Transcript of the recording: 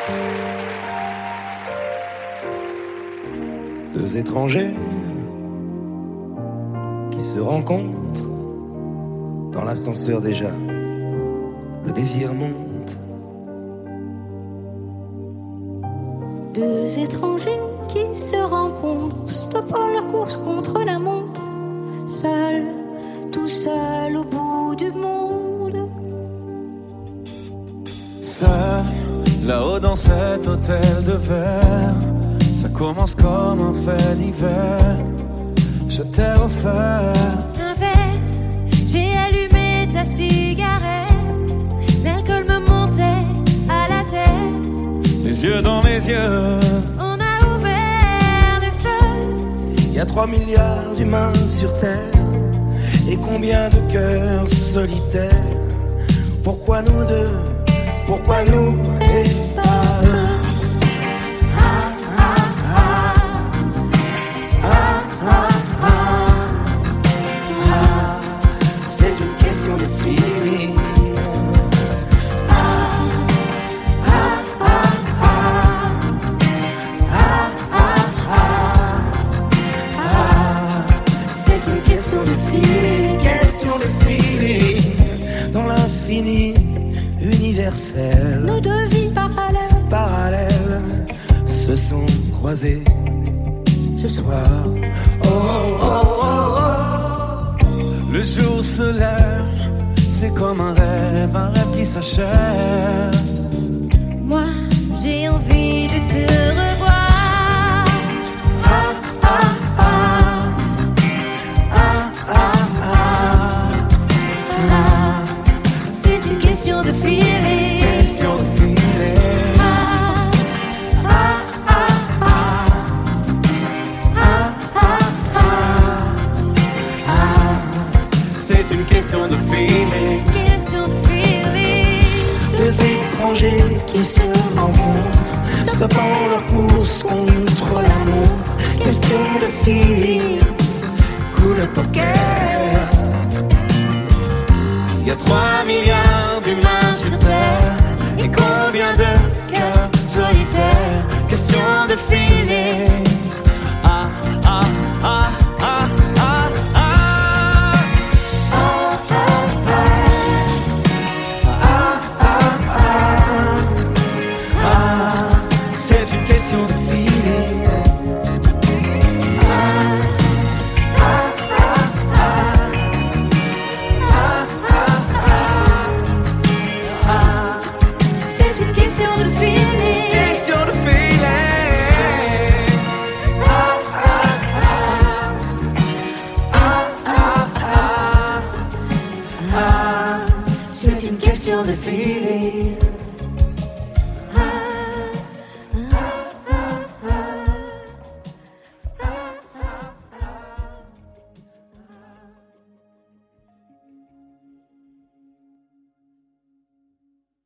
Deux étrangers qui se rencontrent dans l'ascenseur déjà. Le désir monte. Deux étrangers qui se rencontrent, stoppant leur course contre la montre, seul, tout seul au bout du monde. Seul, là-haut dans cet hôtel de verre, ça commence comme un fait d'hiver. Je t'ai offert un verre, j'ai allumé ta cigarette, l'alcool me montait à la tête. Les yeux dans mes yeux, on a ouvert le feu. Il y a 3 milliards d'humains sur Terre, et combien de cœurs solitaires. Pourquoi nous deux? Pourquoi nous et pas eux? C'est une question de feeling. C'est une question de feeling, question de feeling. Dans l'infini universel, Nos deux vies parallèles se sont croisées ce soir. Oh, oh, oh, oh. le jour se lève, c'est comme un rêve qui s'achève. Moi, j'ai envie de te revoir. C'est une question de feeling. Question de feeling. C'est une question de feeling. Question de feeling. Deux étrangers qui se rencontrent, stoppant leur course contre la montre. Question de feeling, coup de poker. Il y a 3 milliards d'humains sur Terre, et combien de cœurs solitaires. Question de feeling. Ah, ah, ah, ah, ah, ah. C'est une question de feeling. C'est une question de feeling. Question de feeling. C'est une question de feeling.